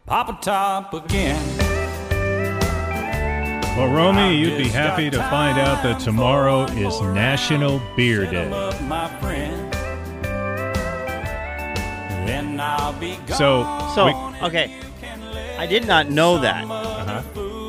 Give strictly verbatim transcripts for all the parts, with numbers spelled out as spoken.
Papa Top again. Well, Romy, you'd be happy to find out that tomorrow is National Beer Day. So, So, we- okay, I did not know that. uh-huh.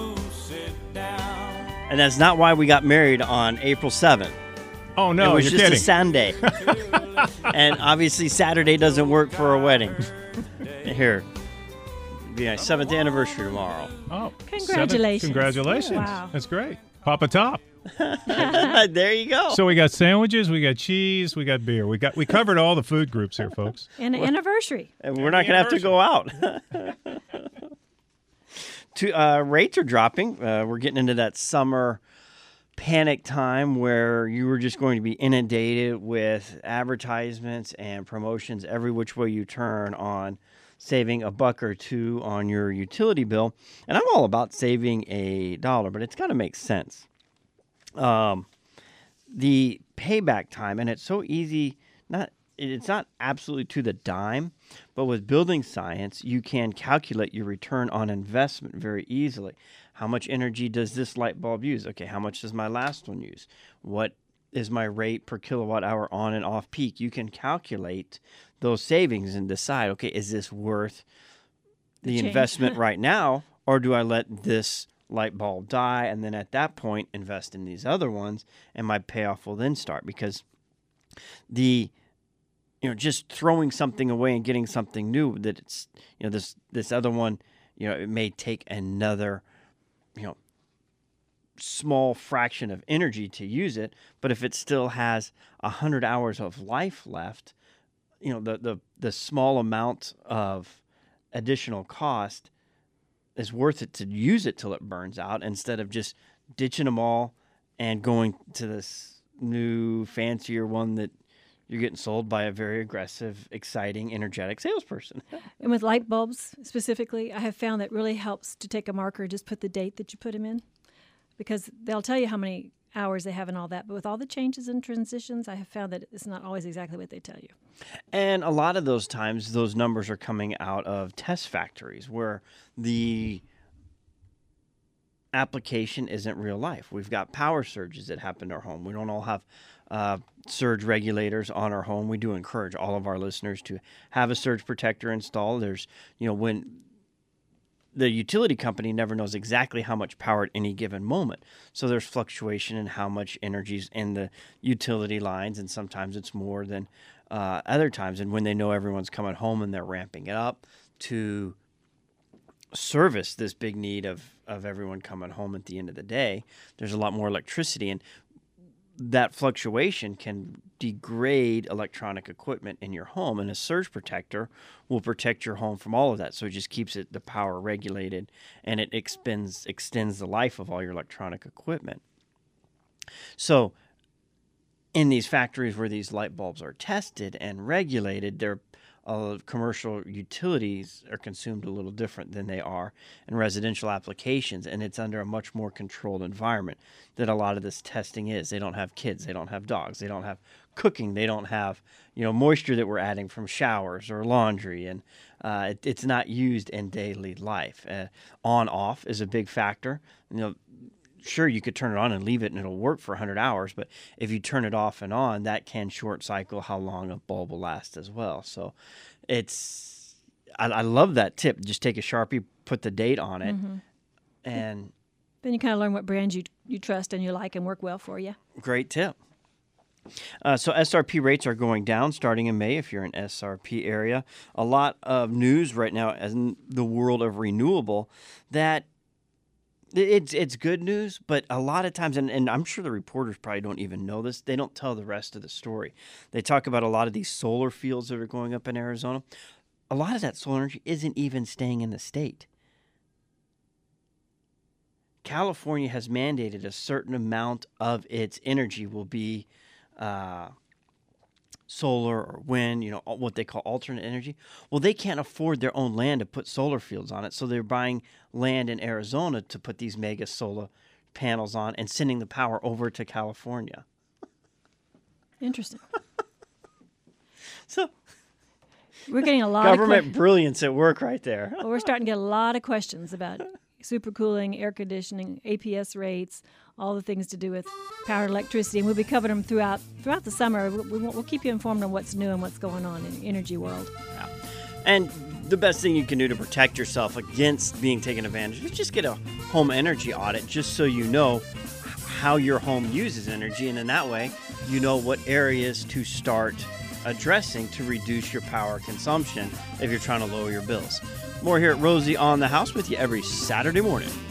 And that's not why we got married on April seventh. Oh, no, it was you're just kidding. a Sunday. And obviously Saturday doesn't work for a wedding. Here, it'll be my seventh anniversary tomorrow. Oh, Congratulations. seven- Congratulations. Wow. That's great. Papa Top. There you go. So we got sandwiches, we got cheese, we got beer. We got we covered all the food groups here, folks. And an anniversary. And we're not going to have to go out. to, uh, rates are dropping. Uh, we're getting into that summer panic time where you were just going to be inundated with advertisements and promotions every which way you turn on saving a buck or two on your utility bill. And I'm all about saving a dollar, but it's got to make sense. Um, the payback time, and it's so easy, not it's not absolutely to the dime, but with building science, you can calculate your return on investment very easily. How much energy does this light bulb use? Okay, how much does my last one use? What is my rate per kilowatt hour on and off peak? You can calculate those savings and decide, okay, is this worth the, The change. investment right now, or do I let this light bulb die and then at that point invest in these other ones, and my payoff will then start? Because the you know just throwing something away and getting something new, that it's you know this this other one, you know it may take another you know small fraction of energy to use it, but if it still has a hundred hours of life left, you know the the the small amount of additional cost is worth it to use it till it burns out, instead of just ditching them all and going to this new fancier one that you're getting sold by a very aggressive, exciting, energetic salesperson. And with light bulbs specifically, I have found that really helps to take a marker and just put the date that you put them in, because they'll tell you how many hours they have and all that. But with all the changes and transitions, I have found that it's not always exactly what they tell you. And a lot of those times, those numbers are coming out of test factories where the application isn't real life. We've got power surges that happen in our home. We don't all have uh, surge regulators on our home. We do encourage all of our listeners to have a surge protector installed. There's, you know, when the utility company never knows exactly how much power at any given moment. So there's fluctuation in how much energy's in the utility lines, and sometimes it's more than uh, other times. And when they know everyone's coming home and they're ramping it up to service this big need of, of everyone coming home at the end of the day, there's a lot more electricity, and that fluctuation can degrade electronic equipment in your home, and a surge protector will protect your home from all of that. So it just keeps it the power regulated, and it extends extends the life of all your electronic equipment. So in these factories where these light bulbs are tested and regulated, they're Uh, commercial utilities are consumed a little different than they are in residential applications, and it's under a much more controlled environment that a lot of this testing is. They don't have kids, they don't have dogs, they don't have cooking, they don't have you know moisture that we're adding from showers or laundry, and uh, it, it's not used in daily life. Uh, on off is a big factor. You know, sure, you could turn it on and leave it and it'll work for one hundred hours, but if you turn it off and on, that can short cycle how long a bulb will last as well. So it's, I, I love that tip. Just take a Sharpie, put the date on it, Mm-hmm. and Then you kind of learn what brands you you trust and you like and work well for you. great tip. Uh, so S R P rates are going down starting in May if you're in S R P area. A lot of news right now in the world of renewable that It's it's good news, but a lot of times, and, and I'm sure the reporters probably don't even know this, they don't tell the rest of the story. They talk about a lot of these solar fields that are going up in Arizona. A lot of that solar energy isn't even staying in the state. California has mandated a certain amount of its energy will be uh, solar or wind, you know, what they call alternate energy. Well, they can't afford their own land to put solar fields on it, so they're buying land in Arizona to put these mega solar panels on and sending the power over to California. Interesting. So We're getting a lot Government of que- brilliance at work right there. well, we're starting to get a lot of questions about supercooling, air conditioning, A P S rates, all the things to do with power and electricity, and we'll be covering them throughout throughout the summer. We, we'll keep you informed on what's new and what's going on in the energy world. Yeah. And the best thing you can do to protect yourself against being taken advantage of is just get a home energy audit, just so you know how your home uses energy, and in that way, you know what areas to start addressing to reduce your power consumption if you're trying to lower your bills. More here at Rosie on the House with you every Saturday morning.